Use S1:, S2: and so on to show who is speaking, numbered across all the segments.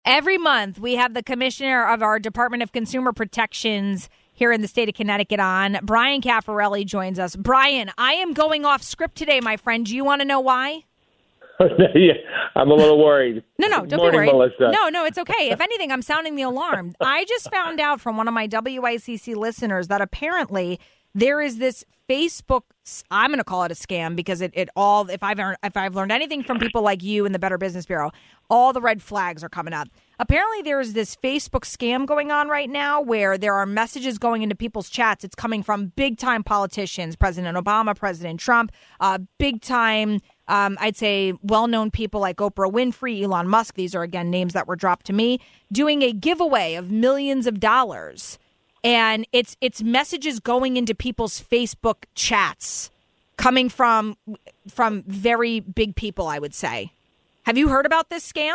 S1: Every month, we have the commissioner of our Department of Consumer Protections here in the state of Connecticut on. Brian Caffarelli joins us. Brian, I am going off script today, my friend. Do you want to know why?
S2: Yeah, I'm a little worried.
S1: No, don't
S2: Good morning,
S1: be worried.
S2: Melissa.
S1: No, it's okay. If anything, I'm sounding the alarm. I just found out from one of my WICC listeners that apparently there is this Facebook, I'm going to call it a scam because it all, if I've learned anything from people like you in the Better Business Bureau, all the red flags are coming up. Apparently there is this Facebook scam going on right now where there are messages going into people's chats. It's coming from big time politicians, President Obama, President Trump, big time, I'd say well-known people like Oprah Winfrey, Elon Musk. These are, again, names that were dropped to me, doing a giveaway of millions of dollars. And it's messages going into people's Facebook chats coming from very big people, I would say. Have you heard about this scam?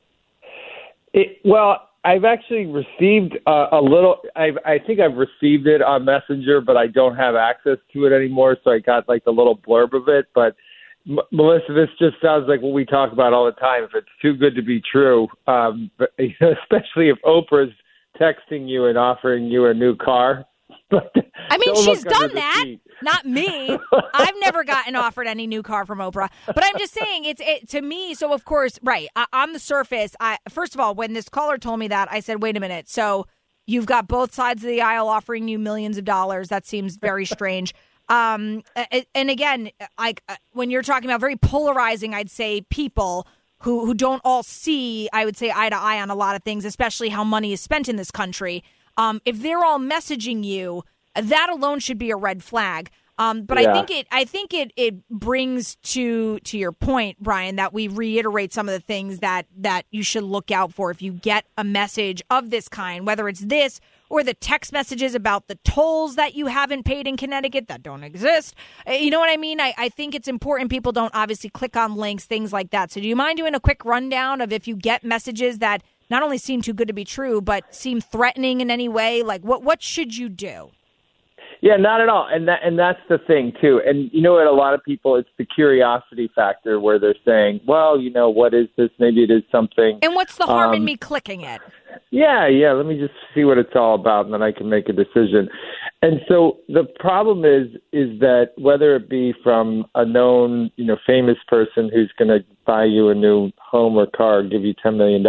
S2: Well, I've actually received a little. I think I've received it on Messenger, but I don't have access to it anymore. So I got like the little blurb of it. But Melissa, this just sounds like what we talk about all the time. If it's too good to be true, but, especially if Oprah's texting you and offering you a new car.
S1: I mean, she's done that. Not me. I've never gotten offered any new car from Oprah. But I'm just saying, it to me. So, of course, right, on the surface, first of all, when this caller told me that, I said, wait a minute. So you've got both sides of the aisle offering you millions of dollars. That seems very strange. And again, like when you're talking about very polarizing, I'd say, people who don't all see, I would say, eye to eye on a lot of things, especially how money is spent in this country. If they're all messaging you, that alone should be a red flag. But yeah. I think it brings to your point, Brian, that we reiterate some of the things that you should look out for if you get a message of this kind, whether it's this or the text messages about the tolls that you haven't paid in Connecticut that don't exist. You know what I mean? I think it's important people don't obviously click on links, things like that. So do you mind doing a quick rundown of if you get messages that not only seem too good to be true, but seem threatening in any way? Like what should you do?
S2: Yeah, not at all. And that's the thing, too. And you know what, a lot of people, it's the curiosity factor where they're saying, well, you know, what is this? Maybe it is something.
S1: And what's the harm in me clicking it?
S2: Yeah, let me just see what it's all about, and then I can make a decision. And so the problem is that whether it be from a known, famous person who's going to buy you a new home or car, give you $10 million,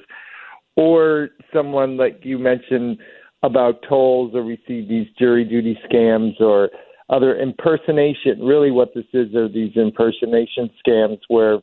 S2: or someone like you mentioned about tolls, or we see these jury duty scams or other impersonation. Really what this is are these impersonation scams where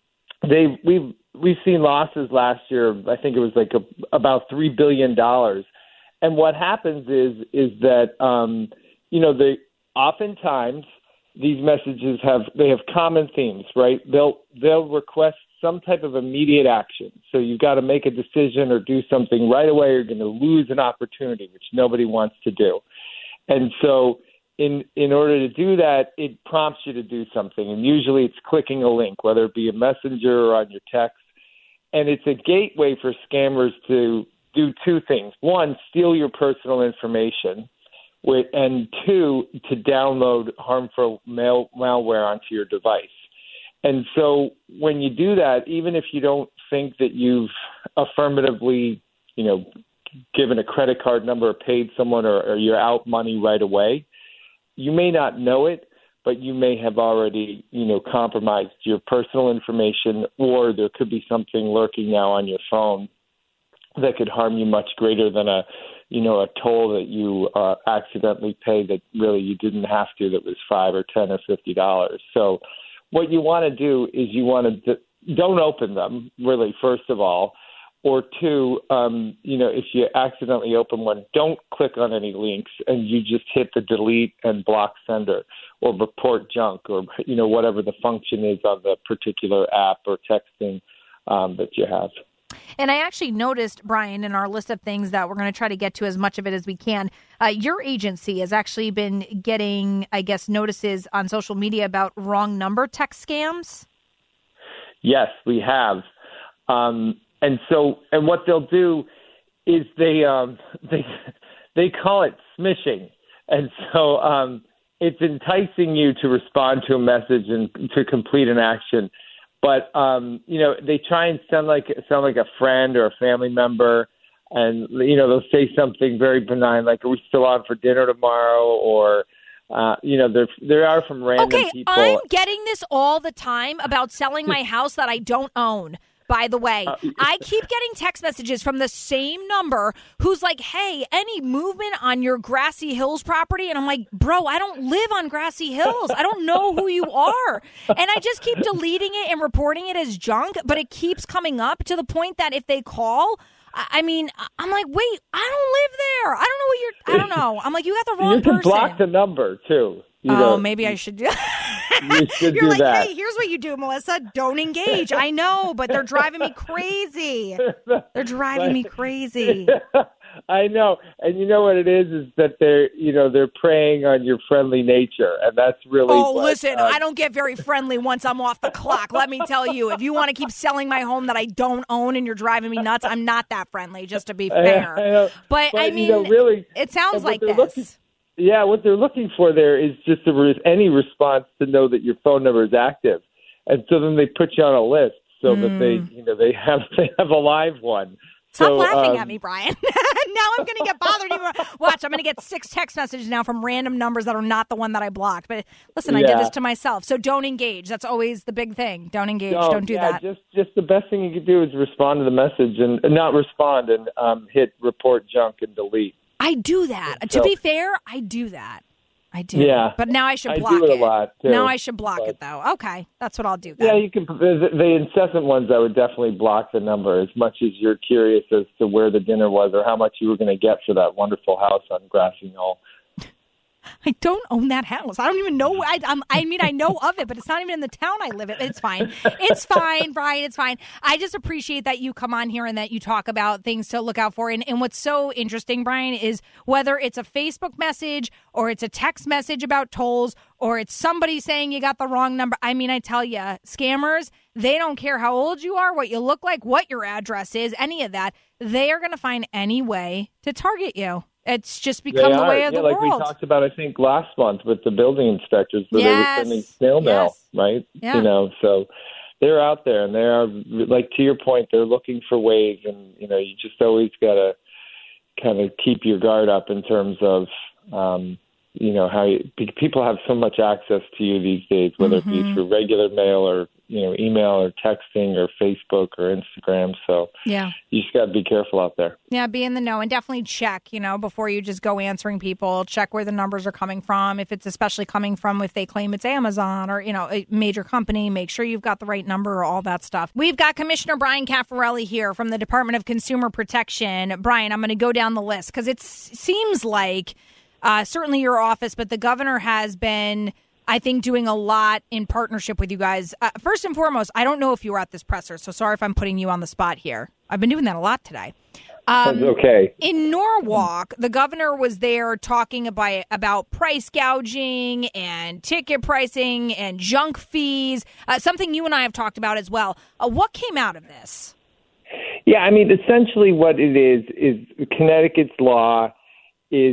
S2: we've seen losses last year. I think it was like about $3 billion. And what happens is that, they oftentimes these messages have common themes, right? They'll request some type of immediate action. So you've got to make a decision or do something right away. You're going to lose an opportunity, which nobody wants to do. And so in order to do that, it prompts you to do something. And usually it's clicking a link, whether it be a messenger or on your text. And it's a gateway for scammers to do two things. One, steal your personal information. And two, to download harmful malware onto your device. And so when you do that, even if you don't think that you've affirmatively, given a credit card number or paid someone or you're out money right away, you may not know it, but you may have already, compromised your personal information, or there could be something lurking now on your phone that could harm you much greater than a toll that you accidentally paid that really you didn't have to, that was $5 or $10 or $50. So what you want to do is you want to don't open them, really, first of all. Or two, if you accidentally open one, don't click on any links, and you just hit the delete and block sender or report junk or, whatever the function is on the particular app or texting that you have.
S1: And I actually noticed, Brian, in our list of things that we're going to try to get to as much of it as we can, your agency has actually been getting, I guess, notices on social media about wrong number text scams.
S2: Yes, we have. And what they'll do is they call it smishing. And so it's enticing you to respond to a message and to complete an action. But they try and sound like a friend or a family member, and they'll say something very benign like, "Are we still on for dinner tomorrow?" Or there are from random people.
S1: Okay, I'm getting this all the time about selling my house that I don't own. By the way, I keep getting text messages from the same number who's like, "Hey, any movement on your Grassy Hills property?" And I'm like, "Bro, I don't live on Grassy Hills. I don't know who you are." And I just keep deleting it and reporting it as junk, but it keeps coming up to the point that if they call, I'm like, "Wait, I don't live there. I don't know. I'm like, "You got the wrong person."
S2: You can block the number, too.
S1: Maybe I should do
S2: You should
S1: You're
S2: do
S1: like,
S2: that.
S1: "Hey, here's what you do, Melissa. Don't engage." I know, but they're driving me crazy. They're driving me crazy.
S2: I know. And you know what it is that they're preying on your friendly nature. And that's really
S1: listen, I don't get very friendly once I'm off the clock. Let me tell you, if you want to keep selling my home that I don't own and you're driving me nuts, I'm not that friendly, just to be fair.
S2: I know.
S1: But I mean,
S2: really,
S1: it sounds like this.
S2: What they're looking for there is just any response to know that your phone number is active, and so then they put you on a list so that they have a live one.
S1: Stop laughing at me, Brian. Now I'm going to get bothered even more. Watch, I'm going to get 6 text messages now from random numbers that are not the one that I blocked. But listen, I did this to myself. So don't engage. That's always the big thing. Don't engage. Don't do that.
S2: Just the best thing you can do is respond to the message and not respond and hit report junk and delete.
S1: I do that. To be fair, I do that. I do.
S2: Yeah.
S1: But now I should block
S2: it. I do it a lot, too.
S1: Now I should block it, though. Okay. That's what I'll do then.
S2: Yeah, you can. The incessant ones, I would definitely block the number as much as you're curious as to where the dinner was or how much you were going to get for that wonderful house on Grassy Knoll.
S1: I don't own that house. I don't even know. I know of it, but it's not even in the town I live in. It's fine. It's fine, Brian. It's fine. I just appreciate that you come on here and that you talk about things to look out for. And what's so interesting, Brian, is whether it's a Facebook message or it's a text message about tolls or it's somebody saying you got the wrong number. I mean, I tell you, scammers, they don't care how old you are, what you look like, what your address is, any of that. They are going to find any way to target you. It's just become the way of the
S2: world. Like we talked about, I think, last month with the building inspectors where they were sending snail mail, right?
S1: Yeah.
S2: So they're out there and they are, like, to your point, they're looking for ways. And, you just always got to kind of keep your guard up in terms of, how people have so much access to you these days, whether it be through regular mail or, email or texting or Facebook or Instagram. So you just got to be careful out there.
S1: Yeah, be in the know and definitely check, before you just go answering people, check where the numbers are coming from. If it's especially coming from, if they claim it's Amazon or, a major company, make sure you've got the right number or all that stuff. We've got Commissioner Brian Caffarelli here from the Department of Consumer Protection. Brian, I'm going to go down the list because it seems like certainly your office, but the governor has been, I think, doing a lot in partnership with you guys. First and foremost, I don't know if you were at this presser, so sorry if I'm putting you on the spot here. I've been doing that a lot today.
S2: That's okay.
S1: In Norwalk, the governor was there talking about price gouging and ticket pricing and junk fees, something you and I have talked about as well. What came out of this?
S2: Yeah, I mean, essentially what it is Connecticut's law is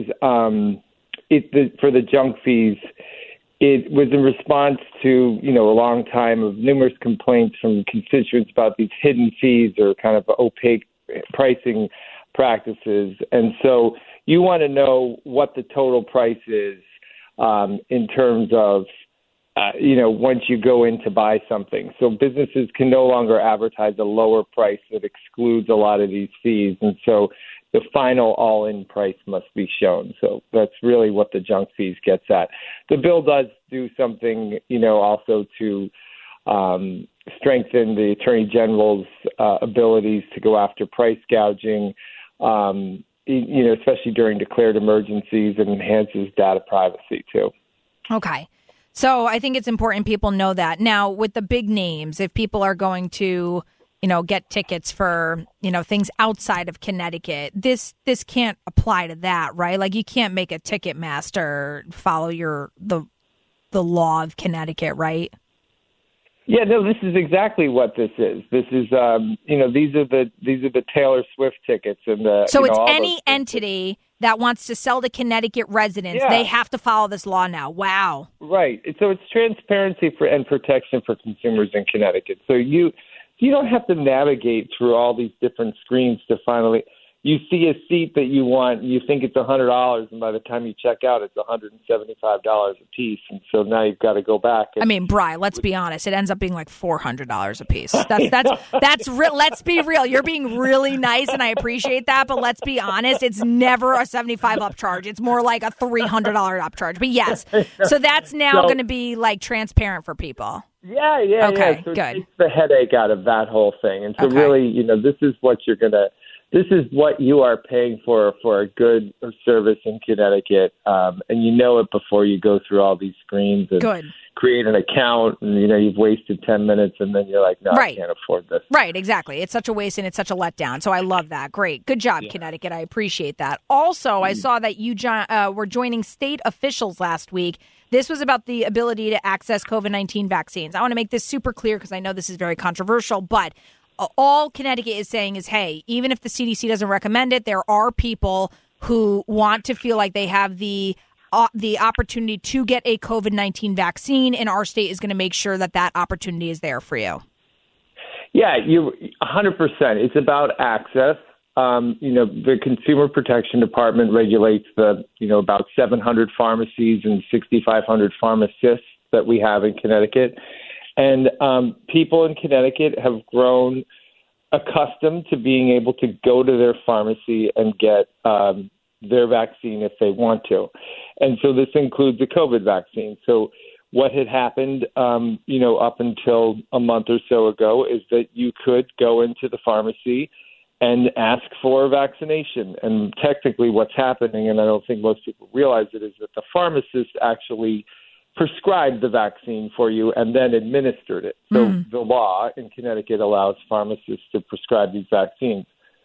S2: for the junk fees. It was in response to, a long time of numerous complaints from constituents about these hidden fees or kind of opaque pricing practices. And so you want to know what the total price is in terms of, once you go in to buy something. So businesses can no longer advertise a lower price that excludes a lot of these fees. And so the final all-in price must be shown. So that's really what the junk fees gets at. The bill does do something, also to strengthen the Attorney General's abilities to go after price gouging, especially during declared emergencies, and enhances data privacy too.
S1: Okay. So I think it's important people know that. Now, with the big names, if people are going to get tickets for, things outside of Connecticut, this can't apply to that, right? Like you can't make a Ticketmaster follow the law of Connecticut, right?
S2: Yeah, no, this is exactly what this is. This is, these are the Taylor Swift tickets and
S1: so it's any entity that wants to sell to Connecticut residents, they have to follow this law now. Wow.
S2: Right. So it's transparency and protection for consumers in Connecticut. So you don't have to navigate through all these different screens to finally – you see a seat that you want, you think it's $100, and by the time you check out, it's $175 a piece. And so now you've got to go back.
S1: Bri, let's be honest. It ends up being like $400 a piece. That's let's be real. You're being really nice, and I appreciate that. But let's be honest. It's never a $75 upcharge. It's more like a $300 upcharge. But yes, so that's now going to be like transparent for people.
S2: Yeah.
S1: Okay,
S2: so
S1: good.
S2: It takes the headache out of that whole thing. And so really, this is what you're going to. This is what you are paying for a good service in Connecticut, and you know it before you go through all these screens and create an account, and you've wasted 10 minutes, and then you're like, no, I can't afford this.
S1: Right, exactly. It's such a waste and it's such a letdown. So I love that. Great. Good job, Connecticut. I appreciate that. Also, I saw that you were joining state officials last week. This was about the ability to access COVID-19 vaccines. I want to make this super clear because I know this is very controversial, but all Connecticut is saying is, hey, even if the CDC doesn't recommend it, there are people who want to feel like they have the opportunity to get a COVID-19 vaccine, and our state is going to make sure that opportunity is there for you.
S2: Yeah, 100%. It's about access. The Consumer Protection Department regulates about 700 pharmacies and 6,500 pharmacists that we have in Connecticut. And people in Connecticut have grown accustomed to being able to go to their pharmacy and get their vaccine if they want to. And so this includes the COVID vaccine. So what had happened, up until a month or so ago is that you could go into the pharmacy and ask for a vaccination. And technically what's happening, and I don't think most people realize it, is that the pharmacist actually prescribed the vaccine for you and then administered it. So the law in Connecticut allows pharmacists to prescribe these vaccines.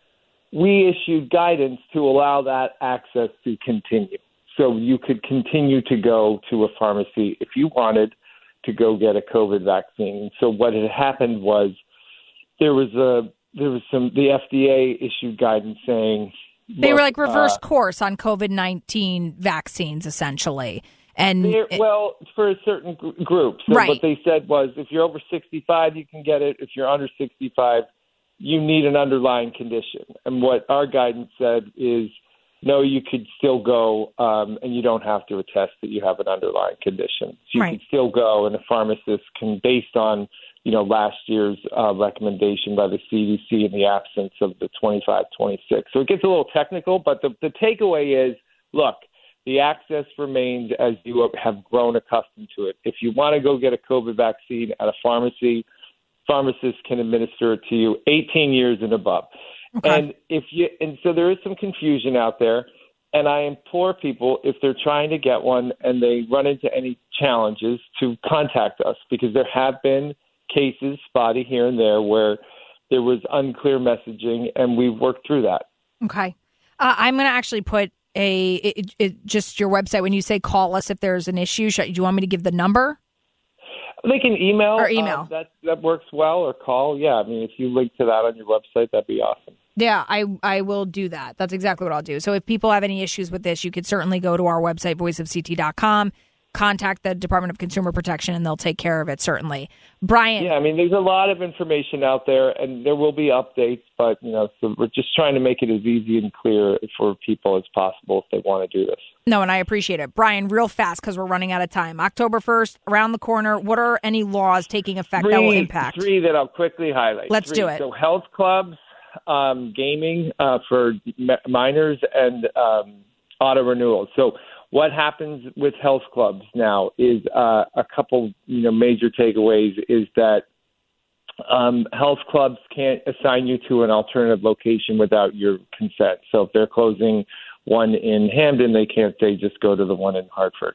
S2: We issued guidance to allow that access to continue. So you could continue to go to a pharmacy if you wanted to go get a COVID vaccine. So what had happened was the FDA issued guidance saying
S1: they were like reverse course on COVID-19 vaccines, essentially. And
S2: for a certain group. So what they said was, if you're over 65, you can get it. If you're under 65, you need an underlying condition. And what our guidance said is, no, you could still go, and you don't have to attest that you have an underlying condition. So you can still go, and a pharmacist can, based on last year's recommendation by the CDC in the absence of the 25-26. So it gets a little technical, but the takeaway is, look, the access remains as you have grown accustomed to it. If you want to go get a COVID vaccine at a pharmacy, pharmacists can administer it to you 18 years and above. Okay. And so there is some confusion out there. And I implore people, if they're trying to get one and they run into any challenges, to contact us, because there have been cases, spotty here and there, where there was unclear messaging, and we've worked through that.
S1: Okay. I'm going to actually put just your website. When you say call us if there's an issue, do you want me to give the number?
S2: They can email.
S1: Or email.
S2: That works well, or call. Yeah, I mean, if you link to that on your website, that'd be awesome.
S1: Yeah, I will do that. That's exactly what I'll do. So if people have any issues with this, you could certainly go to our website, voiceofct.com, contact the Department of Consumer Protection, and they'll take care of it, certainly. Brian.
S2: Yeah, I mean, there's a lot of information out there, and there will be updates, but, so we're just trying to make it as easy and clear for people as possible if they want to do this.
S1: No, and I appreciate it. Brian, real fast, because we're running out of time. October 1st, around the corner, what are any laws taking effect that will impact?
S2: Three that I'll quickly highlight.
S1: Let's do it.
S2: So health clubs, gaming for minors, and auto renewals. So what happens with health clubs now is a couple major takeaways is that health clubs can't assign you to an alternative location without your consent. So if they're closing one in Hamden, they can't say just go to the one in Hartford.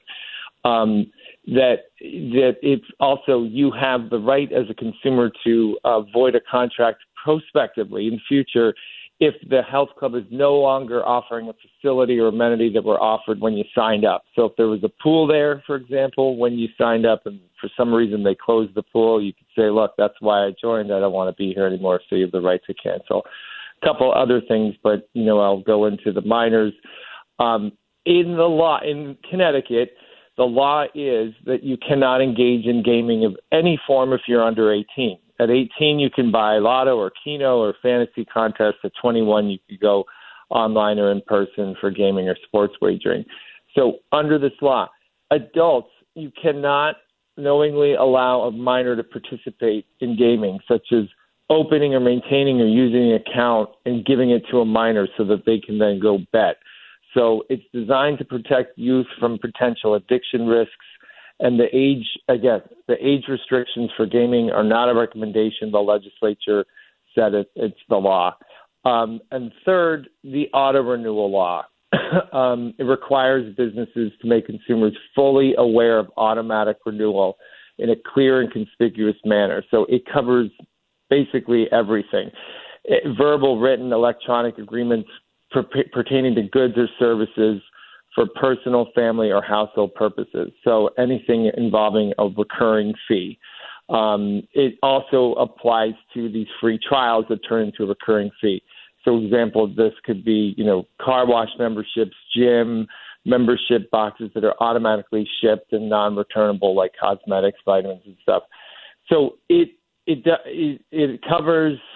S2: That it's also, you have the right as a consumer to void a contract prospectively in future if the health club is no longer offering a facility or amenity that were offered when you signed up. So if there was a pool there, for example, when you signed up and for some reason they closed the pool, you could say, look, that's why I joined. I don't want to be here anymore, so you have the right to cancel. A couple other things, but, I'll go into the minors. In the law in Connecticut, the law is that you cannot engage in gaming of any form if you're under 18. At 18, you can buy Lotto or Keno or fantasy contests. At 21, you can go online or in person for gaming or sports wagering. So under this law, adults, you cannot knowingly allow a minor to participate in gaming, such as opening or maintaining or using an account and giving it to a minor so that they can then go bet. So it's designed to protect youth from potential addiction risks. And the age restrictions for gaming are not a recommendation. The legislature said it's the law. And third, the auto renewal law. It requires businesses to make consumers fully aware of automatic renewal in a clear and conspicuous manner. So it covers basically everything. Verbal, written, electronic agreements pertaining to goods or services for personal, family, or household purposes. So anything involving a recurring fee. It also applies to these free trials that turn into a recurring fee. So, example, this could be, car wash memberships, gym membership boxes that are automatically shipped and non-returnable, like cosmetics, vitamins, and stuff. So it covers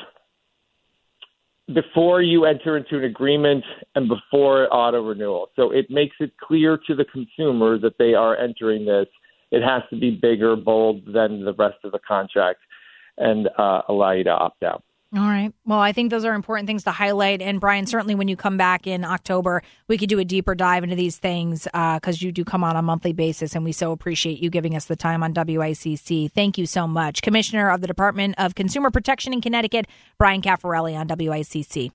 S2: before you enter into an agreement and before auto renewal. So it makes it clear to the consumer that they are entering this. It has to be bigger, bold than the rest of the contract and allow you to opt out.
S1: All right. Well, I think those are important things to highlight. And Brian, certainly when you come back in October, we could do a deeper dive into these things because you do come on a monthly basis. And we so appreciate you giving us the time on WICC. Thank you so much. Commissioner of the Department of Consumer Protection in Connecticut, Brian Caffarelli on WICC.